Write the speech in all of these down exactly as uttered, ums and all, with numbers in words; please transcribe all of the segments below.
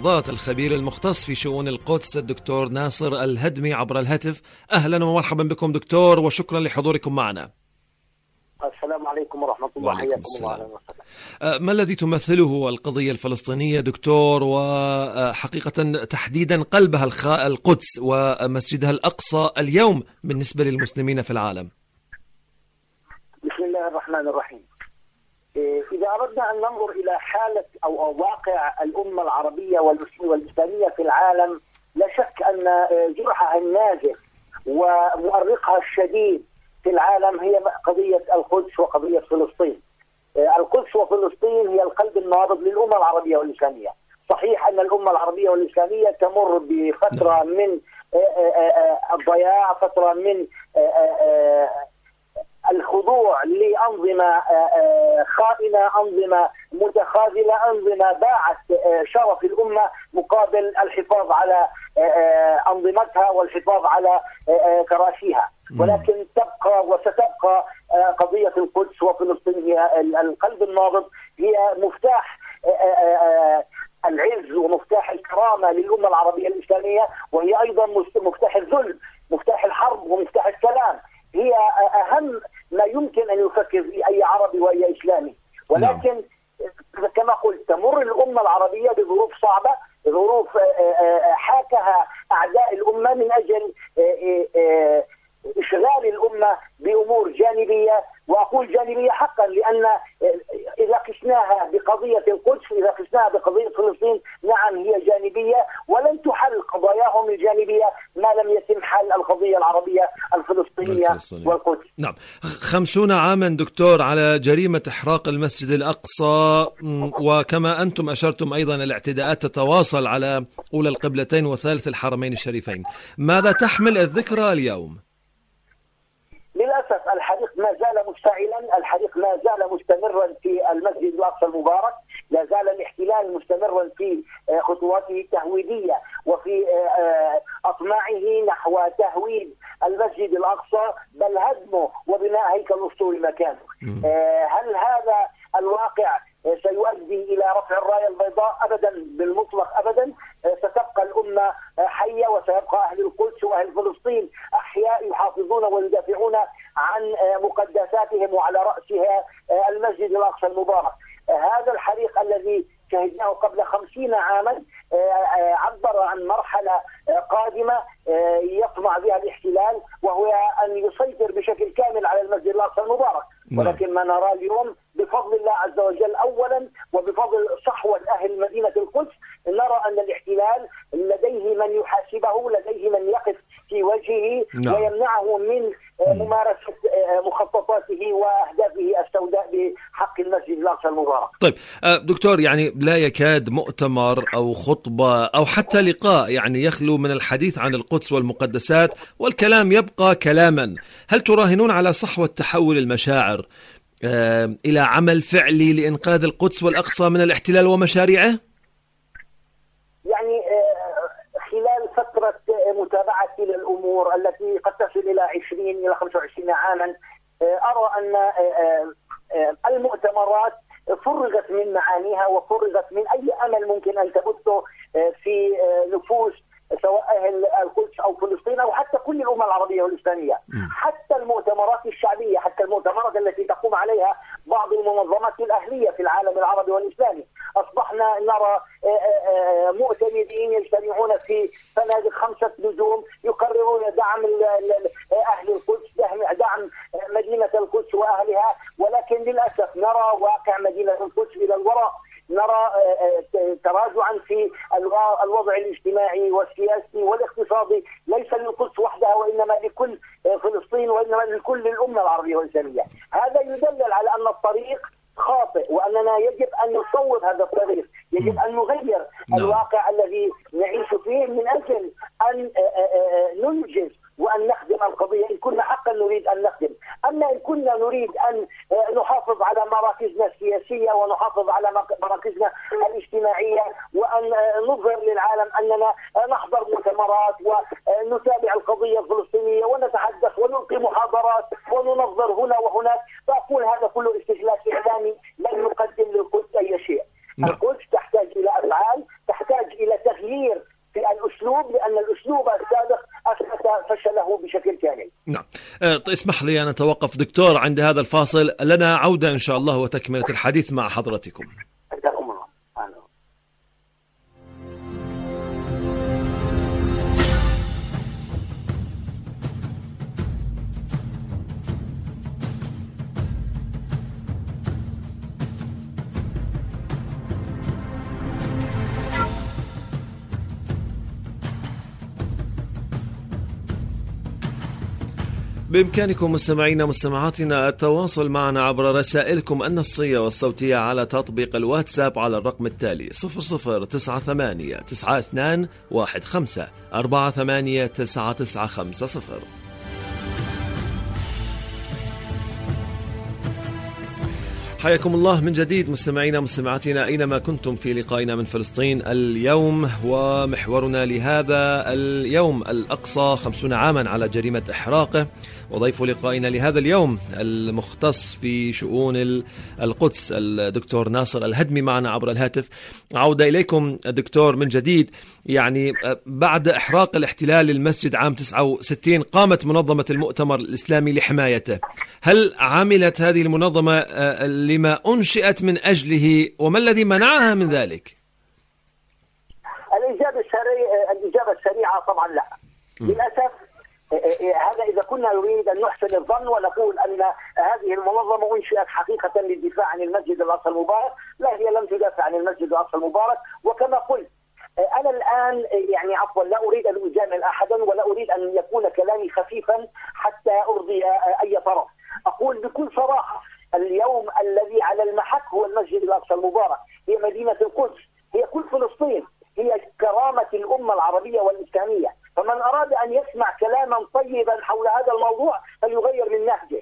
اللحظات الخبير المختص في شؤون القدس الدكتور ناصر الهدمي عبر الهاتف. أهلا ومرحبا بكم دكتور، وشكرا لحضوركم معنا. السلام عليكم ورحمة الله. حياكم الله. ما الذي تمثله القضية الفلسطينية دكتور، وحقيقة تحديدا قلبها القدس ومسجدها الأقصى اليوم بالنسبة للمسلمين في العالم؟ بسم الله الرحمن الرحيم. إذا أردنا أن ننظر إلى حالة أو واقع الأمة العربية والإسلامية في العالم، لا شك أن جرحها النازف ومؤرقها الشديد في العالم هي قضية القدس وقضية فلسطين. القدس وفلسطين هي القلب النابض للأمة العربية والإسلامية. صحيح أن الأمة العربية والإسلامية تمر بفترة من الضياع، فترة من الخضوع لأنظمة خائنة، أنظمة متخاذلة، أنظمة باعت شرف الأمة مقابل الحفاظ على أنظمتها والحفاظ على كراسيها. ولكن تبقى وستبقى قضية القدس وفلسطين هي القلب النابض، هي مفتاح العز ومفتاح الكرامة للأمة العربية الإسلامية، وهي أيضا مفتاح الذل، مفتاح الحرب ومفتاح السلام. هي أهم ما يمكن أن يفكر في أي عربي وأي إسلامي. ولكن كما قلت تمر الأمة العربية بظروف صعبة، ظروف حاكها أعداء الأمة من أجل إشغال الأمة بأمور جانبية، وأقول جانبية حقا، لأن إذا قسناها بقضية القدس، إذا قسناها بقضية فلسطين، نعم هي جانبية، ولن تحل قضاياهم الجانبية ما لم يتم حل القضية العربية الفلسطينية الفلسطينية. والقدس. نعم، خمسون عاما دكتور على جريمة إحراق المسجد الأقصى، وكما أنتم أشرتم أيضا الاعتداءات تتواصل على أولى القبلتين وثالث الحرمين الشريفين. ماذا تحمل الذكرى اليوم؟ للأسف الحريق ما زال مشتعلا، الحريق ما زال مستمرا في المسجد الأقصى المبارك، لا زال الاحتلال مستمرا في خطواته التهويدية وفي أطماعه نحو تهويد المسجد الأقصى، بل هدمه وبناء هيكل أسطوري مكانه. هل هذا الواقع سيؤدي إلى رفع الراية البيضاء؟ أبدا، بالمطلق أبدا. ستبقى الأمة حية، وسيبقى أهل القدس وأهل فلسطين أحياء يحافظون ويدافعون عن مقدساتهم، وعلى رأسها المسجد الأقصى المبارك. هذا الحريق الذي شهدناه قبل خمسين عاما عبر عن مرحلة قادمة يطمع بها الاحتلال، وهو أن يسيطر بشكل كامل على المسجد الأقصى المبارك. ولكن ما نرى اليوم بفضل الله عز وجل أولا، وبفضل صحوة أهل مدينة القدس، نرى أن الاحتلال لديه من يحاسبه، لديه من يقف في وجهه no. ويمنعه من ممارسة مخططاته وأهدافه السوداء بحق المسجد الأقصى المبارك. طيب دكتور، يعني لا يكاد مؤتمر أو خطبة أو حتى لقاء يعني يخلو من الحديث عن القدس والمقدسات، والكلام يبقى كلاما. هل تراهنون على صحوة تحول المشاعر إلى عمل فعلي لإنقاذ القدس والأقصى من الاحتلال ومشاريعه؟ يعني خلال فترة متابعتي للأمور التي قد تصل إلى عشرين إلى خمسة وعشرين عاما، أرى أن المؤتمرات فرغت من معانيها وفرغت من أي أمل ممكن أن تبثه في نفوس سواء أهل القدس أو فلسطين أو حتى كل الأمة العربية والإسلامية. حتى المؤتمرات الشعبية، حتى المؤتمرات التي تقوم عليها بعض المنظمات الأهلية في العالم العربي والإسلامي، أصبحنا نرى مؤتمرين يجتمعون في فنادق خمسة نجوم يقررون دعم أهل القدس، دعم مدينة القدس وأهلها. ولكن للأسف نرى واقع مدينة القدس إلى الوراء، نرى تراجعا في الوضع الاجتماعي والسياسي والاقتصادي، ليس للقدس وحدها وإنما لكل فلسطين وإنما لكل الأمة العربية والإسلامية. هذا يدلل على أن الطريق خاطئ، وأننا يجب أن نصوب هذا الطريق، يجب أن نغير الواقع الذي نعيش فيه من أجل أن ننجز وأن نخدم القضية إن كنا حقا نريد أن نخدم. أما إن كنا نريد أن نحافظ على مراكزنا السياسية ونحافظ على مراكزنا الاجتماعية وأن نظهر للعالم أننا نحضر مؤتمرات ونتابع القضية الفلسطينية ونتحدث ونلقي محاضرات وننظر هنا وهناك، فأقول هذا كله استهلاك إعلامي لن يقدم للقدس أي شيء. القدس تحتاج إلى أفعال، تحتاج إلى الأسلوب، لأن الأسلوب السابق أثبت فشله بشكل كامل. نعم. أه اسمح لي أن أتوقف دكتور عند هذا الفاصل، لنا عودة إن شاء الله وتكملة الحديث مع حضرتكم. بإمكانكم مستمعينا ومستمعاتنا التواصل معنا عبر رسائلكم النصية والصوتية على تطبيق الواتساب على الرقم التالي صفر صفر تسعة ثمانية تسعة اثنان واحد خمسة أربعة ثمانية تسعة تسعة خمسة صفر. حياكم الله من جديد مستمعينا ومستمعاتنا أينما كنتم في لقائنا من فلسطين اليوم، ومحورنا لهذا اليوم الأقصى خمسون عاما على جريمة إحراقه، وضيف لقائنا لهذا اليوم المختص في شؤون القدس الدكتور ناصر الهدمي معنا عبر الهاتف. عودة إليكم دكتور من جديد. يعني بعد إحراق الاحتلال للمسجد عام تسعة وستين قامت منظمة المؤتمر الإسلامي لحمايته. هل عملت هذه المنظمة لما أنشئت من أجله، وما الذي منعها من ذلك؟ الإجابة السريعة الإجابة السريعة طبعا لا. للأسف هذا إذا كنا نريد أن نحسن الظن ونقول أن هذه المنظمة أنشئت حقيقة للدفاع عن المسجد الأقصى المبارك، لا، هي لم تدافع عن المسجد الأقصى المبارك. وكما قلت أنا الآن يعني عفوا لا أريد أن أجامل أحدا ولا أريد أن يكون كلامي خفيفا حتى أرضي أي طرف. أقول بكل صراحة اليوم الذي على المحك هو المسجد الأقصى المبارك، هي مدينة القدس، هي كل فلسطين، هي كرامة الأمة العربية والإسلامية. فمن أراد أن يسمع كلاما طيبا حول هذا الموضوع فليغير من نهجه.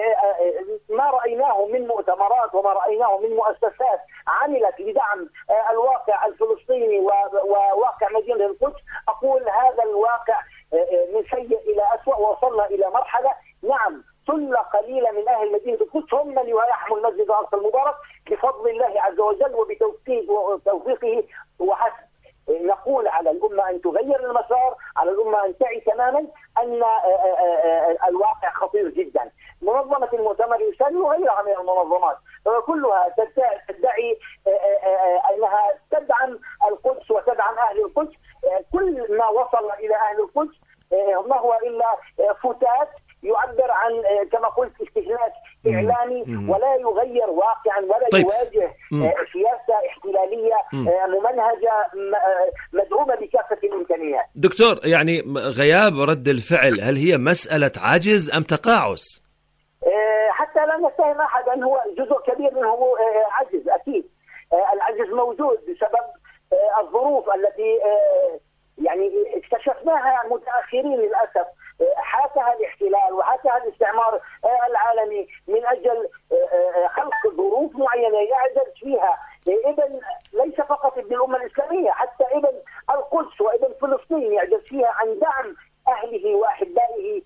ما رأيناه من مؤتمرات وما رأيناه من مؤسسات عملت لدعم الواقع الفلسطيني وواقع مدينة القدس، أقول هذا الواقع من سيء إلى أسوأ، ووصلنا إلى مرحلة نعم ثلة قليلة من أهل مدينة القدس هم من يحموا المسجد الأقصى المبارك بفضل الله عز وجل وبتوفيقه وحسب. نقول على الأمة أن تغير المسار، على الأمة أن تعي تماما أن الواقع خطير جدا. منظمة المؤتمر الإسلامي وغيرها من المنظمات كلها تدعي أنها تدعم القدس وتدعم أهل القدس. كل ما وصل إلى أهل القدس ما هو إلا فتات يعبر عن كما قلت استهلاك إعلامي ولا يغير واقعا ولا طيب. يواجه مم. سياسة احتلالية مم. ممنهجة مدعومة بكافة الإمكانيات. دكتور، يعني غياب رد الفعل هل هي مسألة عجز أم تقاعس؟ حتى لا نتهم أحدا، هو جزء كبير منه هو عجز أكيد. العجز موجود بسبب الظروف التي يعني اكتشفناها متأخرين للأسف، حاكها الاحتلال وحاكها الاستعمار العالمي من أجل خلق ظروف معينة يعجز فيها ابن ليس فقط ابن الأمة الإسلامية، حتى ابن القدس وابن فلسطين يعجز فيها عن دعم أهله وأحبائه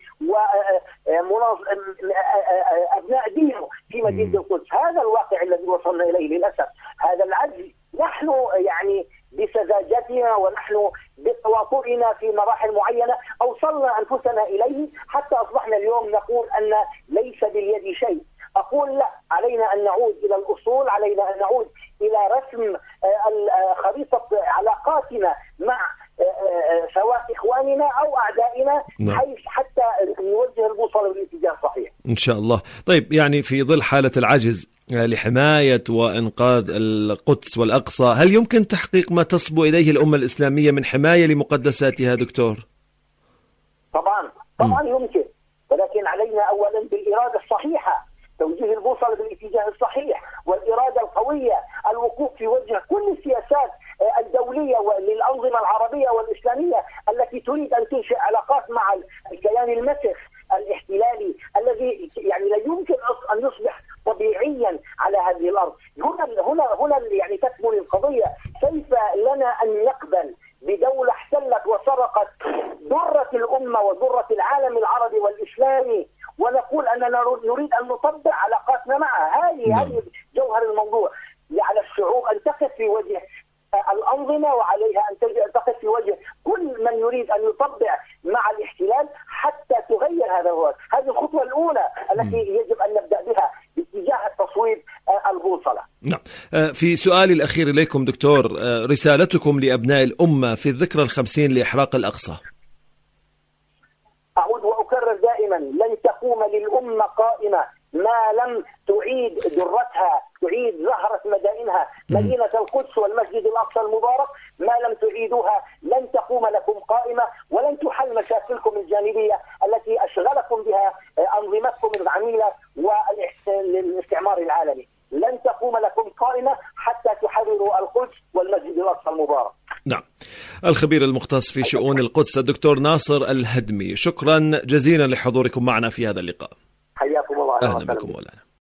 وأبناء دينه في مدينة القدس. هذا الواقع الذي وصلنا إليه للأسف. هذا العجز نحن يعني بسذاجتنا ونحن بتواطؤنا في مراحل معينة أوصلنا أنفسنا إليه حتى أصبحنا اليوم نقول أن ليس باليد شيء. أقول لا، علينا أن نعود إلى الأصول، علينا أن نعود إلى رسم خريطة علاقاتنا مع سواء إخواننا أو أعدائنا حيث حتى نوجه البوصلة بالاتجاه الصحيح إن شاء الله. طيب، يعني في ظل حالة العجز لحماية وإنقاذ القدس والأقصى، هل يمكن تحقيق ما تصبو إليه الأمة الإسلامية من حماية لمقدساتها دكتور؟ طبعا طبعا م. يمكن، ولكن علينا أولا بالإرادة الصحيحة، توجيه البوصلة بالاتجاه الصحيح والإرادة القوية، الوقوف في وجه كل السياسات الدولية للأنظمة العربية والإسلامية التي تريد أن تنشئ علاقات مع الكيان المسخ الاحتلالي الذي يعني لا يمكن أن يصبح طبيعيا على هذه الأرض. هنا هنا هنا يعني تكمن القضية. كيف لنا أن نقبل بدولة احتلت وسرقت ذرة الأمة وذرة العالم العربي والإسلامي ونقول أننا نريد أن نطبع علاقاتنا معها؟ هذه هذه جوهر الموضوع. على الشعوب أن تقف في وجه الأنظمة وعليها في سؤالي الأخير إليكم دكتور، رسالتكم لأبناء الأمة في الذكرى الخمسين لإحراق الأقصى. أعود وأكرر دائما، لن تقوم للأمة قائمة ما لم تعيد درتها، تعيد زهرة مدائنها، مدينة القدس والمسجد الأقصى المبارك، ما لم تعيدوها لن تقوم لكم قائمة، ولن تحل مشاكلكم الجانبية التي أشغلكم بها أنظمتكم العميلة والاستعمار العالمي. لن تقوم لكم قائمة حتى تحرروا القدس والمسجد الأقصى المبارك. نعم. الخبير المختص في شؤون القدس الدكتور ناصر الهدمي، شكرا جزيلا لحضوركم معنا في هذا اللقاء. حياكم الله. أهلا بكم مولانا.